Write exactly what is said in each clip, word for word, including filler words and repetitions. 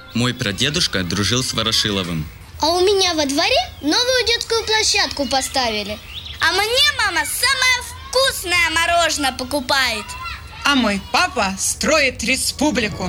Мой прадедушка дружил с Ворошиловым. А у меня во дворе новую детскую площадку поставили. А мне мама самое вкусное мороженое покупает. А мой папа строит республику.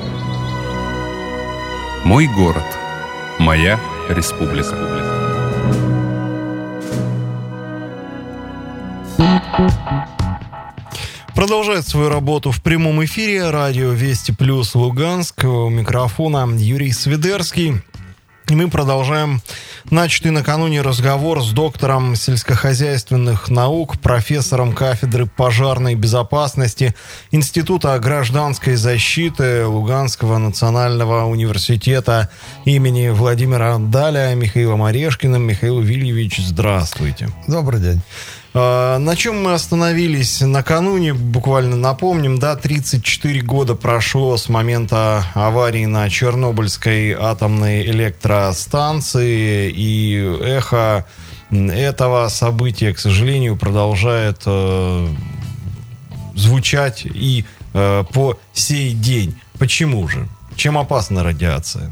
Мой город. Моя республика. Продолжает свою работу в прямом эфире радио Вести Плюс Луганск. У микрофона Юрий Свидерский. И мы продолжаем начатый накануне разговор с доктором сельскохозяйственных наук, профессором кафедры пожарной безопасности Института гражданской защиты Луганского национального университета имени Владимира Даля Михаилом Орешкиным. Михаил Вильевич, здравствуйте. Добрый день. На чем мы остановились накануне, буквально напомним, да, тридцать четыре года прошло с момента аварии на Чернобыльской атомной электростанции, и эхо этого события, к сожалению, продолжает э, звучать и э, по сей день. Почему же? Чем опасна радиация?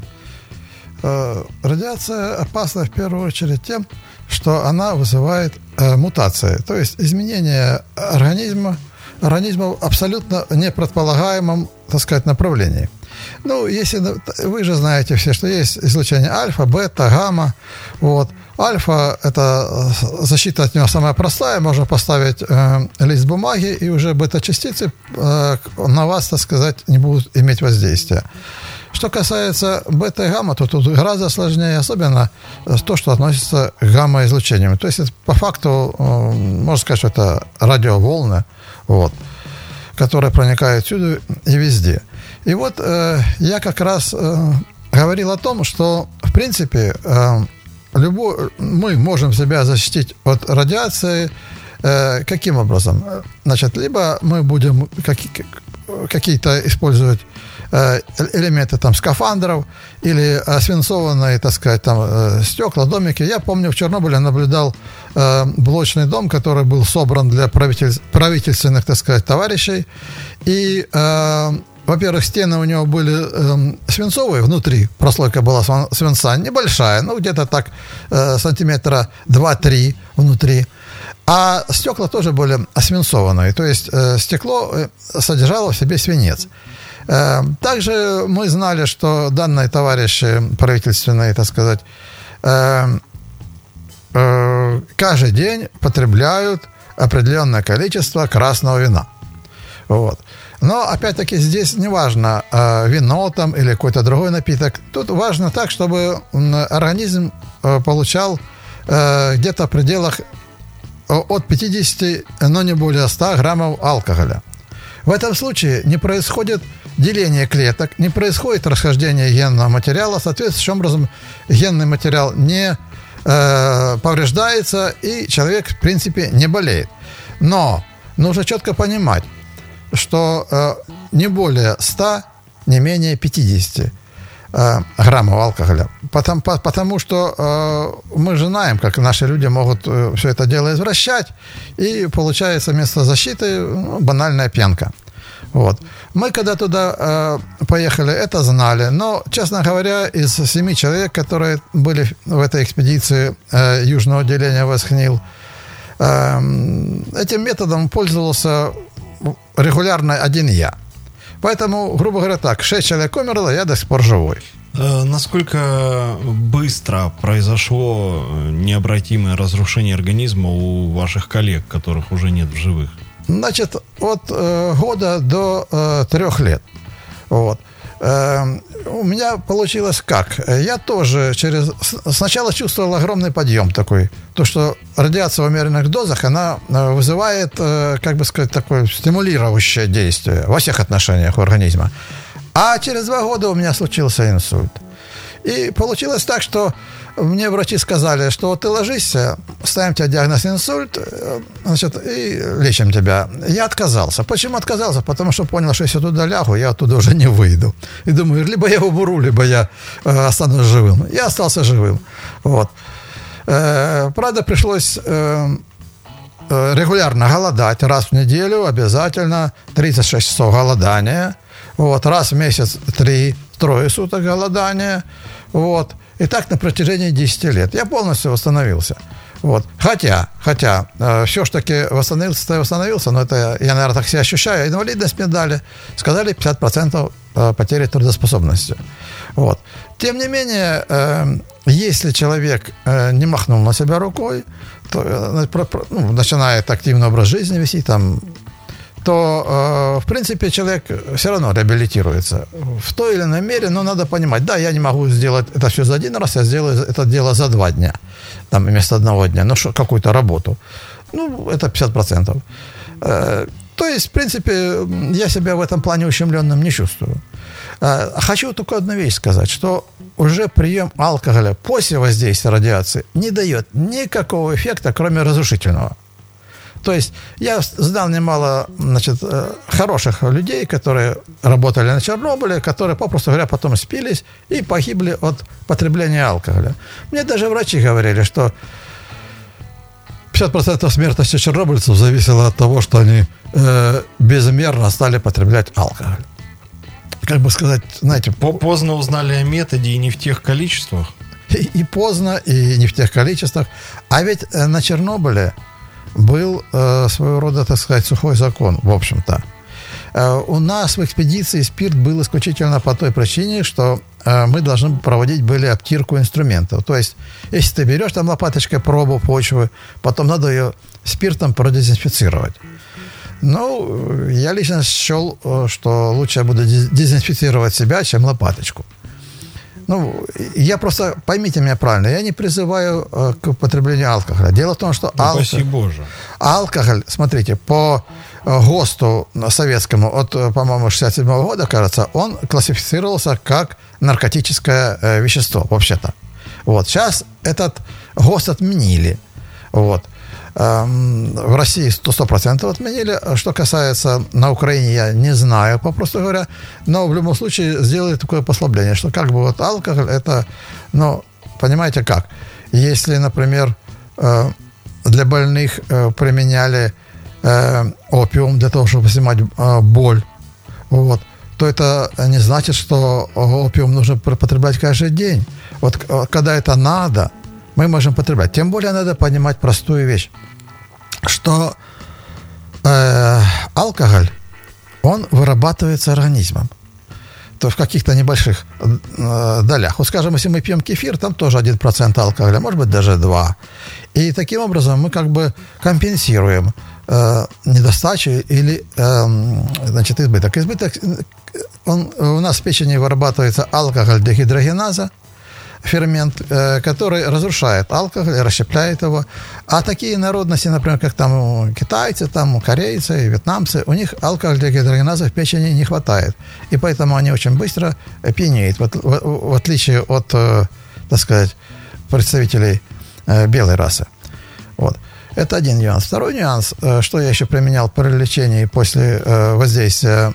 Э, радиация опасна в первую очередь тем, что она вызывает э, мутации, то есть изменение организма, организма в абсолютно непредполагаемом, так сказать, направлении. Ну, если вы же знаете все, что есть излучение альфа, бета, гамма. Вот. Альфа – это защита от него самая простая, можно поставить э, лист бумаги, и уже бета-частицы э, на вас, так сказать, не будут иметь воздействия. Что касается бета и гамма, то тут гораздо сложнее, особенно то, что относится к гамма-излучению. То есть, это, по факту, можно сказать, что это радиоволны, вот, которые проникают всюду и везде. И вот э, я как раз э, говорил о том, что, в принципе, э, любой, мы можем себя защитить от радиации э, каким образом? Значит, либо мы будем какие- какие-то использовать элементы там скафандров или свинцованные, так сказать, там стекла, домики. Я помню, в Чернобыле наблюдал э, блочный дом, который был собран для правитель, правительственных, так сказать, товарищей. И, э, во-первых, стены у него были э, свинцовые, внутри прослойка была свинца небольшая, ну, где-то так э, сантиметра два-три внутри. А стекла тоже были освинцованные, то есть э, стекло содержало в себе свинец. Также мы знали, что данные товарищи правительственные, так сказать, каждый день потребляют определенное количество красного вина. Вот. Но, опять-таки, здесь не важно, вино там или какой-то другой напиток. Тут важно так, чтобы организм получал где-то в пределах от пятидесяти, но не более ста граммов алкоголя. В этом случае не происходит деление клеток, не происходит расхождение генного материала, соответствующим образом генный материал не э, повреждается, и человек, в принципе, не болеет. Но нужно четко понимать, что э, не более ста, не менее пятидесяти э, граммов алкоголя. Потому, по, потому что э, мы же знаем, как наши люди могут э, все это дело извращать, и получается вместо защиты ну, банальная пьянка. Вот. Мы, когда туда э, поехали, это знали. Но, честно говоря, из семи человек, которые были в этой экспедиции э, южного отделения ВОСХНИЛ, э, этим методом пользовался регулярно один я. Поэтому, грубо говоря, так, шесть человек умерло, я до сих пор живой. Э, насколько быстро произошло необратимое разрушение организма у ваших коллег, которых уже нет в живых? Значит, от э, года до э, трех лет. Вот. Э, у меня получилось как? Я тоже через... Сначала чувствовал огромный подъем такой. То, что радиация в умеренных дозах, она вызывает, э, как бы сказать, такое стимулирующее действие во всех отношениях организма. А через два года у меня случился инсульт. И получилось так, что мне врачи сказали, что вот ты ложись, ставим тебе диагноз инсульт, значит, и лечим тебя. Я отказался. Почему отказался? Потому что понял, что если туда лягу, я оттуда уже не выйду. И думаю, либо я умру, либо я э, останусь живым. Я остался живым. Вот. Э, правда, пришлось э, регулярно голодать. Раз в неделю обязательно тридцать шесть часов голодания. Вот, раз в месяц три трое суток голодания, вот, и так на протяжении десяти лет. Я полностью восстановился. Вот. Хотя, хотя, э, все ж таки восстановился, восстановился, но это я, наверное, так себя ощущаю. Инвалидность мне дали, сказали пятьдесят процентов потери трудоспособности. Вот. Тем не менее, э, если человек э, не махнул на себя рукой, то э, про, про, ну, начинает активный образ жизни вести, там, то, э, в принципе, человек все равно реабилитируется в той или иной мере, но надо понимать, да, я не могу сделать это все за один раз, я сделаю это дело за два дня, там, вместо одного дня, ну, что, какую-то работу. Ну, это пятьдесят процентов. Э, то есть, в принципе, я себя в этом плане ущемленным не чувствую. Э, хочу только одну вещь сказать, что уже прием алкоголя после воздействия радиации не дает никакого эффекта, кроме разрушительного. То есть я знал немало, значит, хороших людей, которые работали на Чернобыле, которые, попросту говоря, потом спились и погибли от потребления алкоголя. Мне даже врачи говорили, что пятьдесят процентов смертности чернобыльцев зависело от того, что они э, безмерно стали потреблять алкоголь. Как бы сказать, знаете... Поздно узнали о методе и не в тех количествах. И, и поздно, и не в тех количествах. А ведь на Чернобыле был э, своего рода, так сказать, сухой закон, в общем-то. Э, у нас в экспедиции спирт был исключительно по той причине, что э, мы должны проводить были обтирку инструментов. То есть, если ты берешь там лопаточкой пробу почвы, потом надо ее спиртом продезинфицировать. Ну, я лично счел, что лучше я буду дезинфицировать себя, чем лопаточку. Ну, я просто, поймите меня правильно, я не призываю э, к употреблению алкоголя. Дело в том, что ну, алко... спаси Боже. алкоголь, смотрите, по э, ГОСТу советскому от, по-моему, шестьдесят седьмого года, кажется, он классифицировался как наркотическое э, вещество, вообще-то. Вот, сейчас этот ГОСТ отменили. Вот. В России сто процентов отменили. Что касается на Украине, я не знаю, попросту говоря. Но в любом случае сделали такое послабление, что как бы вот алкоголь это, ну, понимаете как? Если, например, для больных применяли опиум для того, чтобы снимать боль, вот, то это не значит, что опиум нужно потреблять каждый день. Вот когда это надо, мы можем потреблять. Тем более надо понимать простую вещь, что э, алкоголь, он вырабатывается организмом. То в каких-то небольших э, долях. Вот, скажем, если мы пьем кефир, там тоже один процент алкоголя, может быть, даже два. И таким образом мы как бы компенсируем э, недостачу или э, значит, избыток. Избыток, он, у нас в печени вырабатывается алкоголь дегидрогеназа, фермент, э, который разрушает алкоголь, расщепляет его. А такие народности, например, как там китайцы, там корейцы, вьетнамцы, у них алкоголь дегидрогеназа в печени не хватает. И поэтому они очень быстро пьянеют, в, в, в отличие от, э, так сказать, представителей э, белой расы. Вот. Это один нюанс. Второй нюанс, э, что я еще применял при лечении после э, воздействия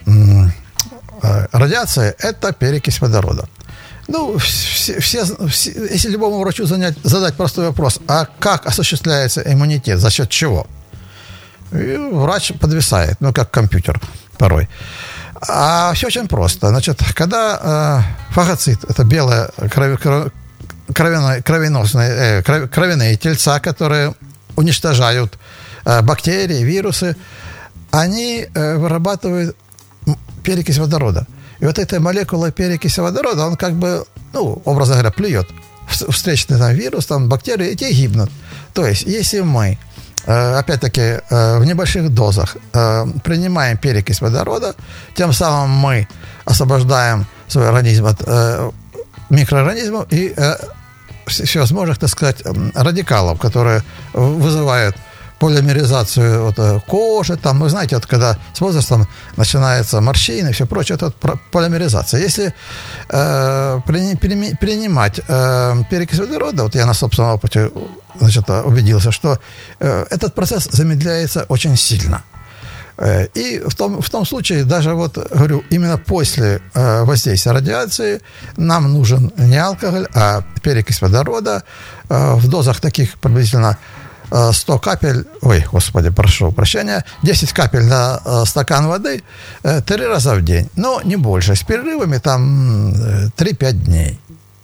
э, радиации, это перекись водорода. Ну, все, все, все, если любому врачу занять, задать простой вопрос, а как осуществляется иммунитет, за счет чего? И врач подвисает, ну, как компьютер порой. А все очень просто. Значит, когда э, фагоцит, это белые крови, кровяные, кровеносные, э, кров, кровяные тельца, которые уничтожают э, бактерии, вирусы, они э, вырабатывают перекись водорода. И вот эта молекула перекиси водорода, он как бы, ну, образно говоря, плюет в встречный там вирус, там бактерии, и те гибнут. То есть, если мы, э, опять-таки, э, в небольших дозах э, принимаем перекись водорода, тем самым мы освобождаем свой организм от э, микроорганизмов и э, всевозможных, так сказать, радикалов, которые вызывают полимеризацию вот, кожи, там, вы знаете, вот, когда с возрастом начинаются морщины и все прочее, это вот, полимеризация. Если э, принимать э, перекись водорода, вот я на собственном опыте, значит, убедился, что э, этот процесс замедляется очень сильно. Э, и в том, в том случае, даже вот, говорю, именно после э, воздействия радиации нам нужен не алкоголь, а перекись водорода э, в дозах таких приблизительно сто капель, ой, господи, прошу прощения, десять капель на стакан воды три раза в день, но не больше, с перерывами там три-пять дней.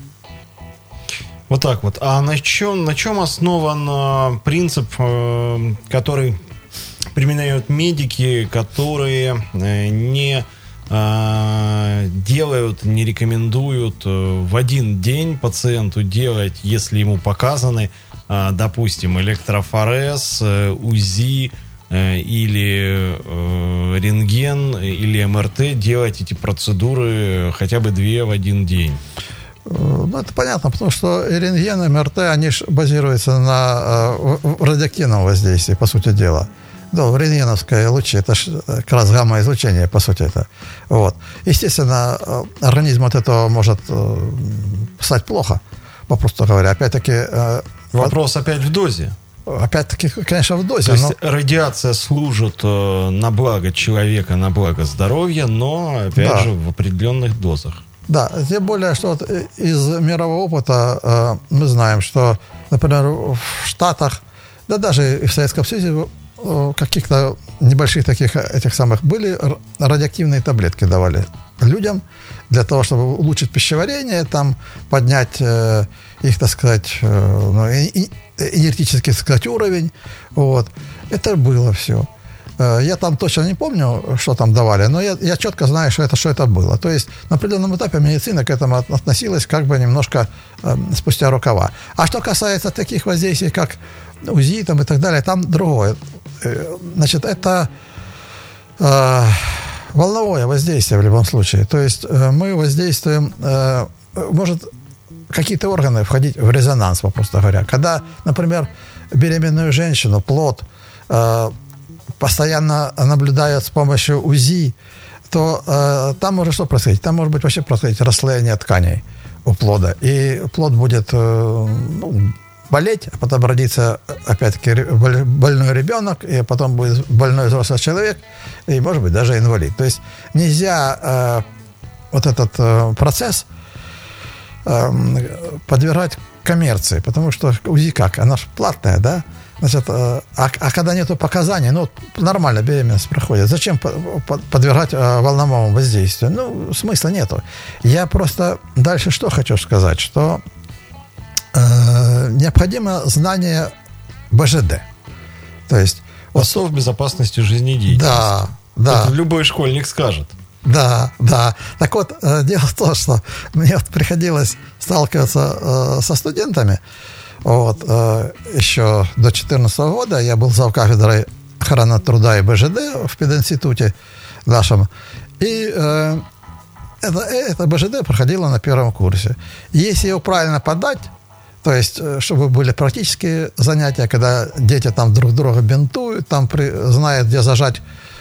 Вот так вот. А на чем, на чем основан принцип, который применяют медики, которые не делают, не рекомендуют в один день пациенту делать, если ему показаны, допустим, электрофорез, УЗИ или рентген или эм эр тэ, делать эти процедуры хотя бы две в один день? Ну, это понятно, потому что и рентген, и эм эр тэ, они же базируются на радиоактивном воздействии, по сути дела. Да, рентгеновские лучи, это же как раз гамма-излучение, по сути, это. Вот. Естественно, организм от этого может стать плохо, попросту говоря. Опять-таки... Вопрос опять в дозе. Опять-таки, конечно, в дозе. То есть но... радиация служит на благо человека, на благо здоровья, но, опять да. же, в определенных дозах. Да, тем более, что вот из мирового опыта э, мы знаем, что, например, в Штатах, да даже и в Советском Союзе, в каких-то небольших таких этих самых были радиоактивные таблетки давали людям для того, чтобы улучшить пищеварение, там поднять э, их, так сказать, э, ну, и, энергетический, так сказать, уровень. Вот. Это было все. Я там точно не помню, что там давали, но я, я четко знаю, что это, что это было. То есть на определенном этапе медицина к этому относилась как бы немножко э, спустя рукава. А что касается таких воздействий, как УЗИ там, и так далее, там другое. Значит, это э, волновое воздействие в любом случае. То есть э, мы воздействуем, э, может какие-то органы входить в резонанс, попросту говоря. Когда, например, беременную женщину, плод, э, постоянно наблюдают с помощью УЗИ, то э, там может что происходить? Там может быть вообще происходить расслоение тканей у плода. И плод будет э, ну, болеть, а потом родится, опять-таки, больной ребенок, и потом будет больной взрослый человек, и, может быть, даже инвалид. То есть нельзя э, вот этот э, процесс э, подвергать коммерции, потому что УЗИ как? Она же платная, да? Значит, а, а когда нету показаний, ну, нормально беременность проходит, зачем подвергать волновому воздействию? Ну, смысла нету. Я просто дальше что хочу сказать, что э, необходимо знание бэ жэ дэ. То есть... Основ безопасности жизнедеятельности. Да, да. Это любой школьник скажет. Да, да. Так вот, э, дело в том, что мне вот приходилось сталкиваться э, со студентами. Вот, э, еще до две тысячи четырнадцатого года я был завкафедрой охраны труда и бэ жэ дэ в пединституте нашем. И э, это, это бэ жэ дэ проходило на первом курсе. И если его правильно подать, то есть, чтобы были практические занятия, когда дети там друг друга бинтуют, там при, знают, где зажать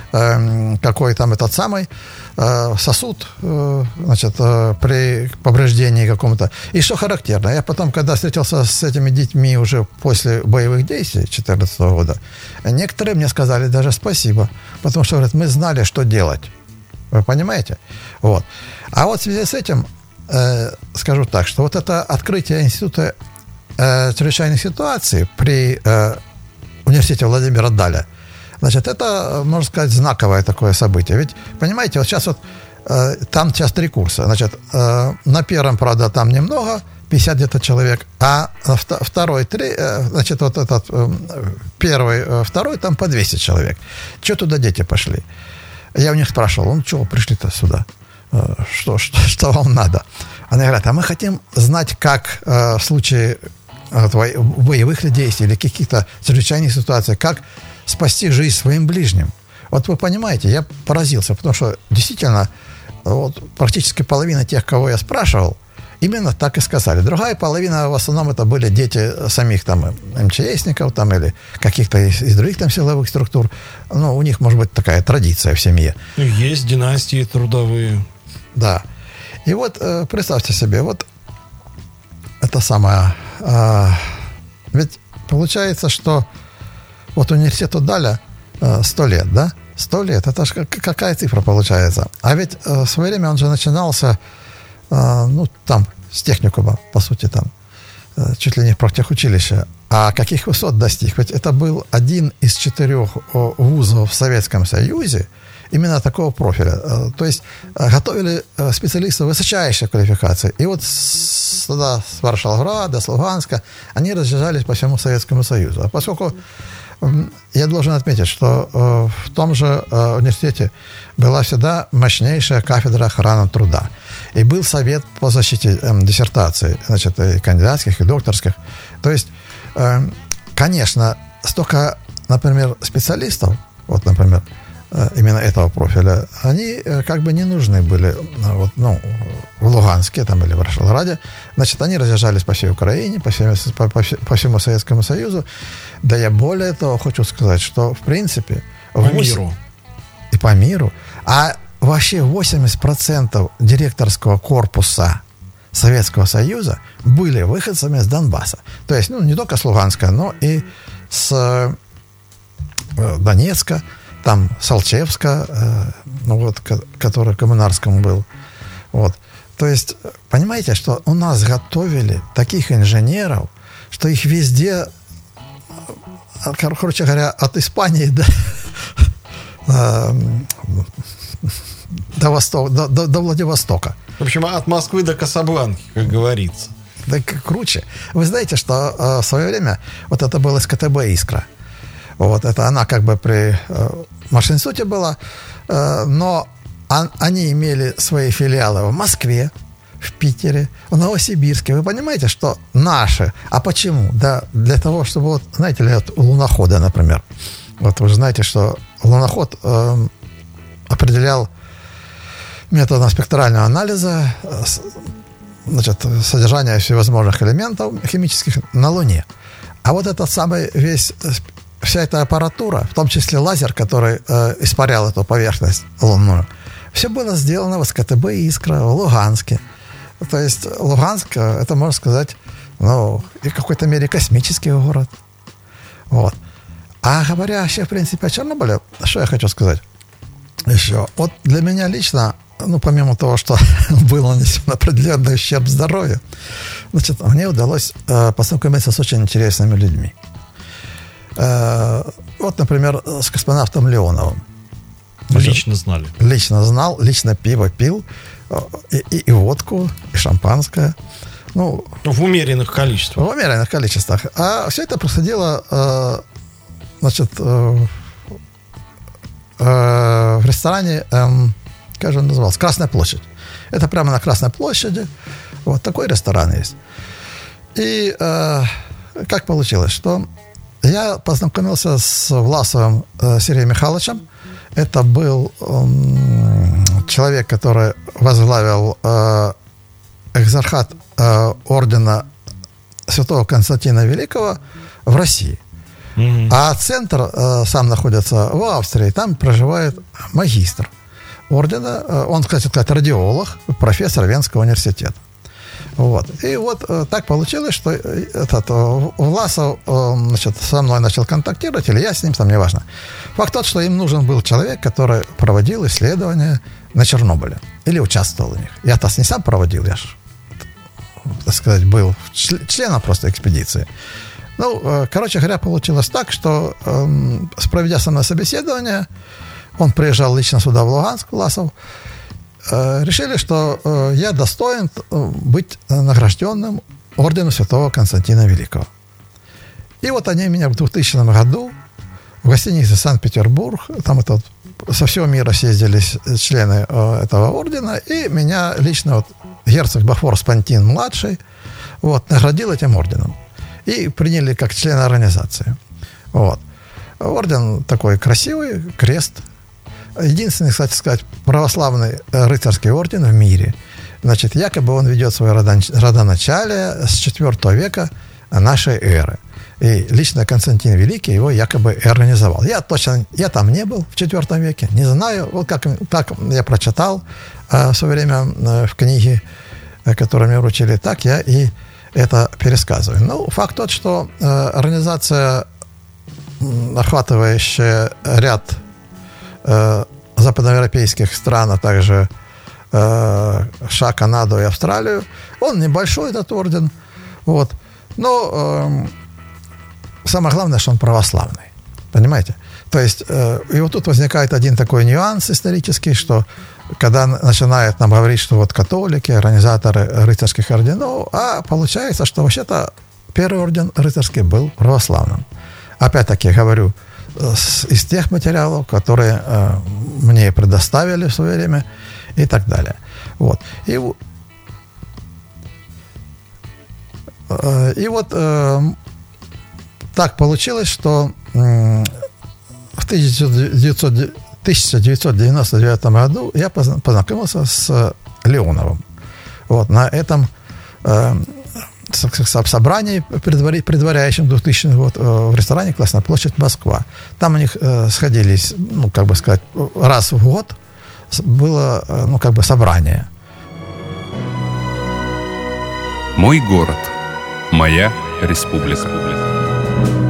э, какой там этот самый э, сосуд, э, значит, э, при повреждении каком-то. И что характерно, я потом, когда встретился с этими детьми уже после боевых действий две тысячи четырнадцатого года, некоторые мне сказали даже спасибо, потому что, говорят, мы знали, что делать. Вы понимаете? Вот. А вот в связи с этим э, скажу так, что вот это открытие института э, чрезвычайных ситуаций при э, университете Владимира Даля, значит, это, можно сказать, знаковое такое событие. Ведь, понимаете, вот сейчас вот э, там сейчас три курса. Значит, э, на первом, правда, там немного, пятьдесят где-то человек, а второй, три, э, значит, вот этот э, первый, э, второй, там по двести человек. Что туда дети пошли? Я у них спрашивал, ну, чего пришли-то сюда? Что, что, что вам надо? Они говорят, а мы хотим знать, как э, в случае э, боевых действий или каких-то чрезвычайных ситуаций, как спасти жизнь своим ближним. Вот вы понимаете, я поразился, потому что действительно вот, практически половина тех, кого я спрашивал, именно так и сказали. Другая половина, в основном, это были дети самих там эм че эсников там, или каких-то из, из других там силовых структур. Ну, у них, может быть, такая традиция в семье. Есть династии трудовые. Да. И вот э, представьте себе, вот это самое... Э, ведь получается, что вот университету Даля сто лет, да? Сто лет. Это же какая цифра получается? А ведь э, в свое время он же начинался ну, там, с техникума, по сути, там, чуть ли не в профтехучилище. А каких высот достиг? Ведь это был один из четырех вузов в Советском Союзе именно такого профиля. То есть готовили специалистов высочайшей квалификации. И вот с, туда, с Ворошиловграда, с Луганска, они разъезжались по всему Советскому Союзу. А поскольку я должен отметить, что в том же университете была всегда мощнейшая кафедра охраны труда. И был совет по защите диссертаций, значит, и кандидатских, и докторских. То есть, конечно, столько, например, специалистов, вот, например, именно этого профиля, они как бы не нужны были вот, ну, в Луганске там, или в Ворошиловграде. Значит, они разъезжались по всей Украине, по, всем, по, по всему Советскому Союзу. Да я более того хочу сказать, что в принципе... По восемь... миру. И по миру. А вообще восемьдесят процентов директорского корпуса Советского Союза были выходцами с Донбасса. То есть, ну, не только с Луганска, но и с Донецка, там Салчевска, э, ну вот, который коммунарском был. Вот. То есть, понимаете, что у нас готовили таких инженеров, что их везде, короче говоря, от Испании до, до, Восток, до, до, до Владивостока. В общем, от Москвы до Касабланки, как говорится. Так круче. Вы знаете, что э, в свое время вот это был СКТБ «Искра». Вот это она как бы при э, Машинституте была, э, но он, они имели свои филиалы в Москве, в Питере, в Новосибирске. Вы понимаете, что наши. А почему? Да для того, чтобы, вот, знаете ли, вот луноходы, например. Вот вы знаете, что луноход э, определял методом спектрального анализа э, значит, содержание всевозможных элементов химических на Луне. А вот этот самый весь... Вся эта аппаратура, в том числе лазер, который э, испарял эту поверхность лунную, все было сделано в СКТБ «Искра», в Луганске. То есть Луганск, это, можно сказать, ну, и в какой-то мере космический город. Вот. А говоря вообще, в принципе, о Чернобыле, что я хочу сказать еще. Вот для меня лично, ну, помимо того, что был нанесен определенный ущерб здоровью, значит, мне удалось э, познакомиться с очень интересными людьми. Вот, например, с космонавтом Леоновым. Лично знали. Лично знал, лично пиво пил, и, и, и водку, и шампанское. Ну, в умеренных количествах. В умеренных количествах. А все это происходило, значит, в ресторане, как же он назывался, Красная площадь. Это прямо на Красной площади. Вот такой ресторан есть. И как получилось, что я познакомился с Власовым э, Сергеем Михайловичем. Это был э, человек, который возглавил э, экзархат э, ордена Святого Константина Великого в России. Mm-hmm. А центр э, сам находится в Австрии. Там проживает магистр ордена. Э, он, кстати сказать, радиолог, профессор Венского университета. Вот. И вот э, так получилось, что этот э, Власов э, значит, со мной начал контактировать, или я с ним, там неважно. Факт тот, что им нужен был человек, который проводил исследования на Чернобыле. Или участвовал в них. Я-то не сам проводил, я же, так сказать, был членом просто экспедиции. Ну, э, короче говоря, получилось так, что э, проведя со мной собеседование, он приезжал лично сюда, в Луганск, Власов, решили, что э, я достоин быть награжденным орденом Святого Константина Великого. И вот они меня в двухтысячном году в гостинице «Санкт-Петербург», там это вот, со всего мира съездились члены э, этого ордена, и меня лично вот, герцог Бахфор-Спантин-младший вот, наградил этим орденом. И приняли как члена организации. Вот. Орден такой красивый, крест. Единственный, кстати сказать, православный рыцарский орден в мире. Значит, якобы он ведет свое родоначалие с четвёртого века нашей эры. И лично Константин Великий его якобы организовал. Я точно, я там не был в четвёртом веке, не знаю. Вот как, как я прочитал э, в свое время э, в книге, э, которую мне вручили, так я и это пересказываю. Ну, факт тот, что э, организация, охватывающая ряд э, западноевропейских стран, а также э, США, Канаду и Австралию, он небольшой, этот орден, вот, но э, самое главное, что он православный. Понимаете? То есть, э, и вот тут возникает один такой нюанс исторический, что когда начинают нам говорить, что вот католики, организаторы рыцарских орденов, а получается, что вообще-то первый орден рыцарский был православным. Опять-таки, говорю, с, из тех материалов, которые э, мне предоставили в свое время и так далее. Вот. И, э, и вот э, так получилось, что э, в тысяча девятьсот девяносто девятом году я познакомился с Леоновым. Вот, на этом э, собрании, предваряющем двухтысячный год, в ресторане «Красная площадь», Москва. Там у них э, сходились, ну, как бы сказать, раз в год было, ну, как бы собрание. Мой город. Моя республика.